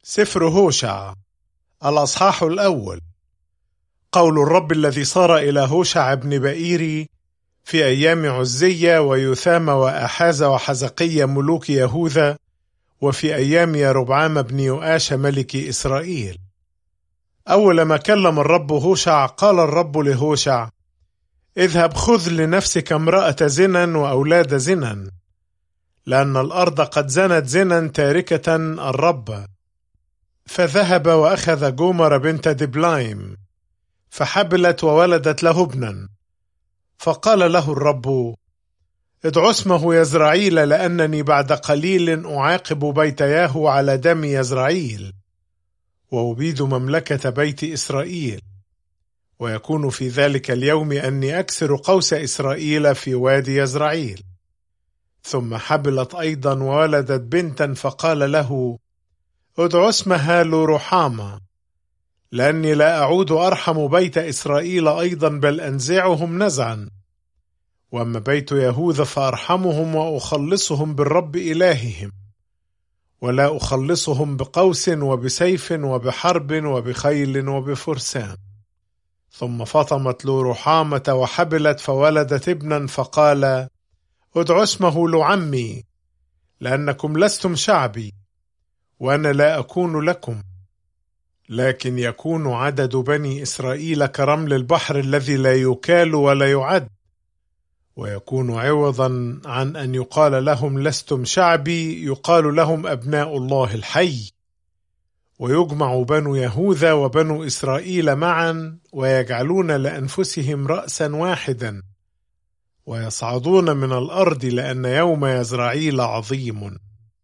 سفر هوشع الأصحاح الأول. قول الرب الذي صار إلى هوشع بن بئيري في أيام عزية ويثام وآحاز وحزقية ملوك يهوذا، وفي أيام يربعام بن يؤاش ملك إسرائيل. أول ما كلم الرب هوشع قال الرب لهوشع: اذهب خذ لنفسك امرأة زنا وأولاد زنا، لأن الأرض قد زنت زنا تاركة الرب. فذهب وأخذ جومر بنت دبلايم فحبلت وولدت له ابنا. فقال له الرب: ادع اسمه يزرعيل، لأنني بعد قليل أعاقب بيت ياهو على دم يزرعيل، وأبيد مملكة بيت إسرائيل. ويكون في ذلك اليوم أني أكسر قوس إسرائيل في وادي يزرعيل. ثم حبلت أيضا وولدت بنتا، فقال له: ادع اسمها لورحامة، لأني لا أعود أرحم بيت إسرائيل أيضا، بل أنزعهم نزعا. وأما بيت يهوذا فأرحمهم وأخلصهم بالرب إلههم، ولا أخلصهم بقوس وبسيف وبحرب وبخيل وبفرسان. ثم فطمت لورحامة وحبلت فولدت ابنا، فقال: ادع اسمه لعمي، لأنكم لستم شعبي وأنا لا أكون لكم، لكن يكون عدد بني إسرائيل كرمل البحر الذي لا يكال ولا يعد. ويكون عوضا عن أن يقال لهم لستم شعبي، يقال لهم أبناء الله الحي. ويجمع بنو يهوذا وبنو إسرائيل معا، ويجعلون لأنفسهم رأسا واحدا، ويصعدون من الأرض، لأن يوم يزرعيل عظيم.